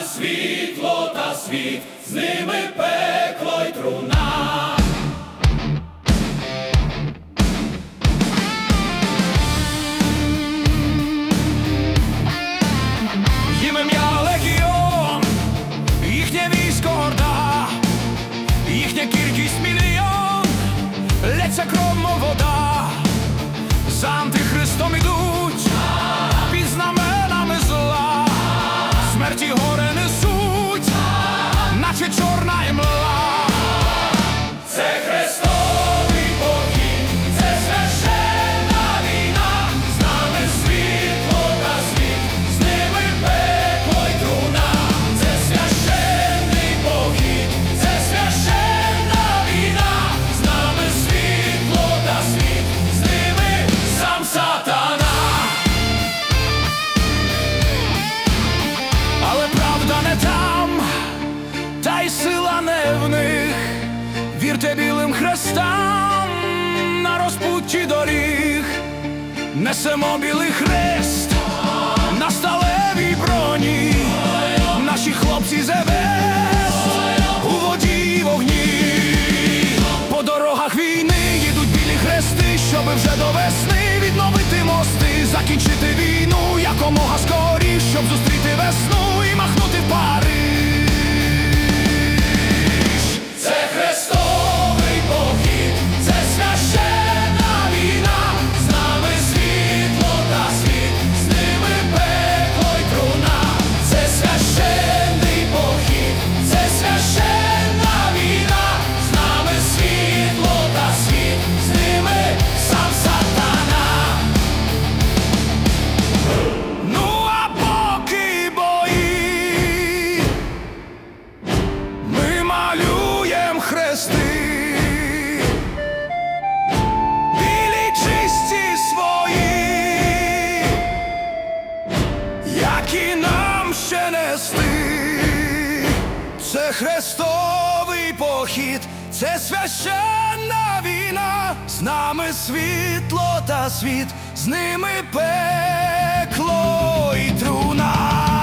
світло та світ, з ними пекло й труна. Їм ім'я легіон, їхнє військо орда, їхня кількість мільйон, лється кров, мов вода. За антихристом ідуть під знаменами зла, смерті горе несуть, наче чорна імла. Це хрестовий похід, це священна війна, з нами світло та світ, з ними пекло й труна. Це священний похід, це священна війна, з нами світло та світ, з ними сам сатана. Але правда не там, та й сила не в них. Вірте білим хрестам на розпутті доріг. Несемо білий хрест на сталевій броні. Наші хлопці з Евест у воді й вогні. По дорогах війни їдуть білі хрести, щоби вже до весни відновити мости, закінчити війну якомога скоріш, щоб зустріти весну і махнути в Париж. Це хрестовий похід, це священна війна, з нами світло та світ, з ними пекло й труна. Це священний похід, це священна війна, з нами світло та світ, з ними сам сатана. Ну а поки бої, ми малюєм хрести, білі чисті свої, які нам ще нести. Це хрестовий похід, це священна війна, з нами світло та світ, з ними пекло й труна.